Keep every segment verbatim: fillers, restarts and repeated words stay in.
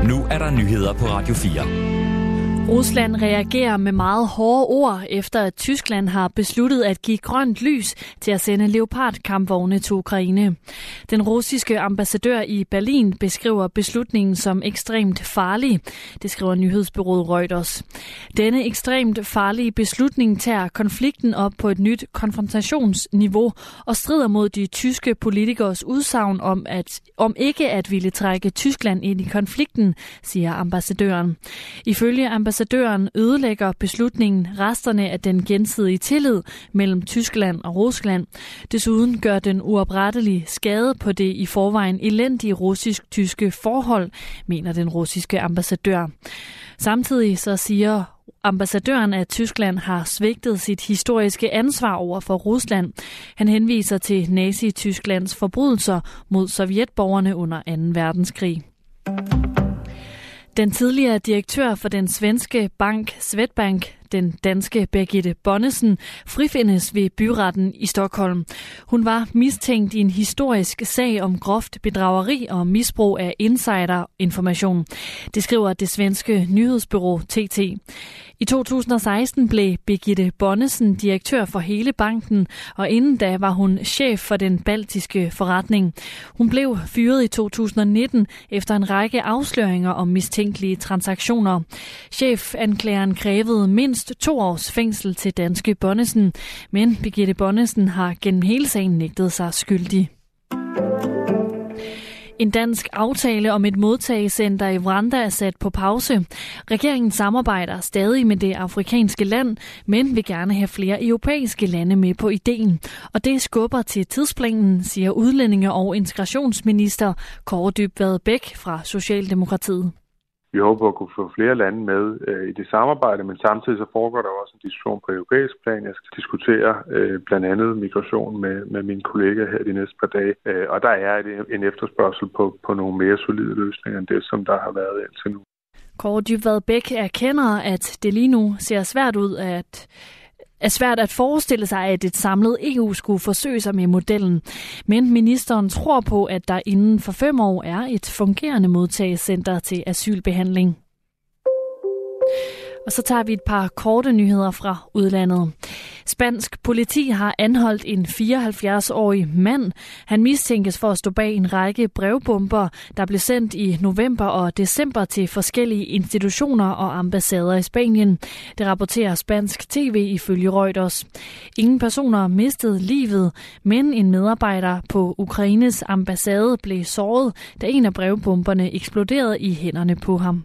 Nu er der nyheder på Radio fire. Rusland reagerer med meget hårde ord, efter at Tyskland har besluttet at give grønt lys til at sende Leopard-kampvogne til Ukraine. Den russiske ambassadør i Berlin beskriver beslutningen som ekstremt farlig, det skriver nyhedsbureauet Reuters. Denne ekstremt farlige beslutning tager konflikten op på et nyt konfrontationsniveau og strider mod de tyske politikers udsagn om, at, om ikke at ville trække Tyskland ind i konflikten, siger ambassadøren. Ifølge ambassadøren Ambassadøren ødelægger beslutningen resterne af den gensidige tillid mellem Tyskland og Rusland. Desuden gør den uoprettelige skade på det i forvejen elendige russisk-tyske forhold, mener den russiske ambassadør. Samtidig så siger ambassadøren, at Tyskland har svigtet sit historiske ansvar over for Rusland. Han henviser til Nazi-Tysklands forbrydelser mod sovjetborgerne under anden verdenskrig. Den tidligere direktør for den svenske bank Swedbank, den danske Birgitte Bonnesen, frifindes ved byretten i Stockholm. Hun var mistænkt i en historisk sag om groft bedrageri og misbrug af insiderinformation. Det skriver det svenske nyhedsbureau T T. I to tusind og seksten blev Birgitte Bonnesen direktør for hele banken, og inden da var hun chef for den baltiske forretning. Hun blev fyret i to tusind og nitten efter en række afsløringer om mistænkelige transaktioner. Chefanklageren krævede mindst to års fængsel til danske Bonnesen, men Birgitte Bonnesen har gennem hele sagen nægtet sig skyldig. En dansk aftale om et modtagecenter i Rwanda er sat på pause. Regeringen samarbejder stadig med det afrikanske land, men vil gerne have flere europæiske lande med på ideen. Og det skubber til tidsplanen, siger udlændinge- og integrationsminister Kaare Dybvad Bek fra Socialdemokratiet. Vi håber at kunne få flere lande med øh, i det samarbejde, men samtidig så foregår der også en diskussion på europæisk plan. Jeg skal diskutere øh, blandt andet migration med, med mine kollegaer her de næste par dage. Øh, og der er et, en efterspørgsel på, på nogle mere solide løsninger end det, som der har været indtil nu. Kaare Dybvad Bek erkender, at det lige nu ser svært ud at er svært at forestille sig, at et samlet E U skulle forsøge sig med modellen. Men ministeren tror på, at der inden for fem år er et fungerende modtagecenter til asylbehandling. Og så tager vi et par korte nyheder fra udlandet. Spansk politi har anholdt en fireoghalvfjerds-årig mand. Han mistænkes for at stå bag en række brevbomber, der blev sendt i november og december til forskellige institutioner og ambassader i Spanien. Det rapporterer spansk tv ifølge Reuters. Ingen personer mistede livet, men en medarbejder på Ukraines ambassade blev såret, da en af brevbomberne eksploderede i hænderne på ham.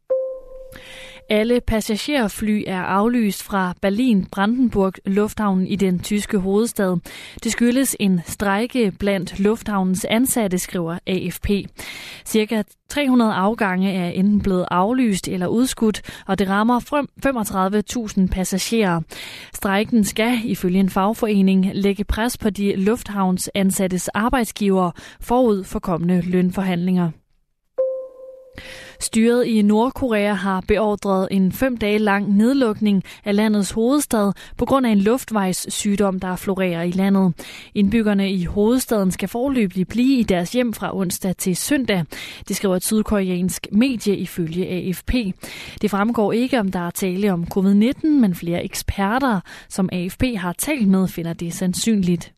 Alle passagerfly er aflyst fra Berlin-Brandenburg lufthavnen i den tyske hovedstad. Det skyldes en strejke blandt lufthavnens ansatte, skriver A F P. Cirka tre hundrede afgange er enten blevet aflyst eller udskudt, og det rammer femogtredive tusind passagerer. Strejken skal, ifølge en fagforening, lægge pres på de lufthavnsansattes arbejdsgivere forud for kommende lønforhandlinger. Styret i Nordkorea har beordret en fem dage lang nedlukning af landets hovedstad på grund af en luftvejssygdom, der florerer i landet. Indbyggerne i hovedstaden skal foreløbig blive i deres hjem fra onsdag til søndag. Det skriver et sydkoreansk medie ifølge A F P. Det fremgår ikke, om der er tale om covid nitten, men flere eksperter, som A F P har talt med, finder det sandsynligt.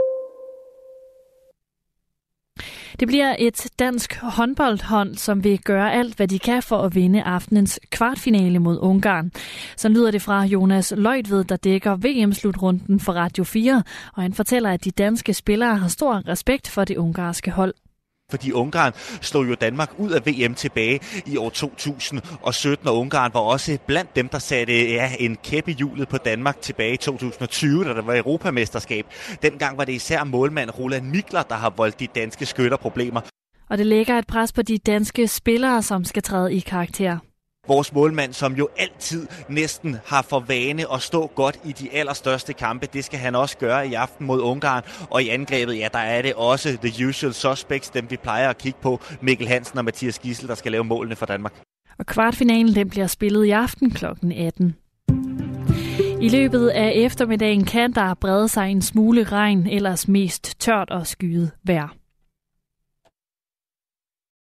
Det bliver et dansk håndboldhold, som vil gøre alt, hvad de kan for at vinde aftenens kvartfinale mod Ungarn. Så lyder det fra Jonas Løjtved, der dækker V M-slutrunden for Radio fire, og han fortæller, at de danske spillere har stor respekt for det ungarske hold. Fordi Ungarn slog jo Danmark ud af V M tilbage i år to tusind og sytten, og Ungarn var også blandt dem, der satte ja, en kæp i hjulet på Danmark tilbage i to tusind og tyve, da der var europamesterskab. Dengang var det især målmand Roland Mikler, der har voldt de danske skytter problemer. Og det lægger et pres på de danske spillere, som skal træde i karakter. Vores målmand, som jo altid næsten har for vane at stå godt i de allerstørste kampe, det skal han også gøre i aften mod Ungarn. Og i angrebet, ja, der er det også the usual suspects, dem vi plejer at kigge på, Mikkel Hansen og Mathias Gidsel, der skal lave målene for Danmark. Og kvartfinalen, den bliver spillet i aften klokken atten. I løbet af eftermiddagen kan der brede sig en smule regn, ellers mest tørt og skyet vejr.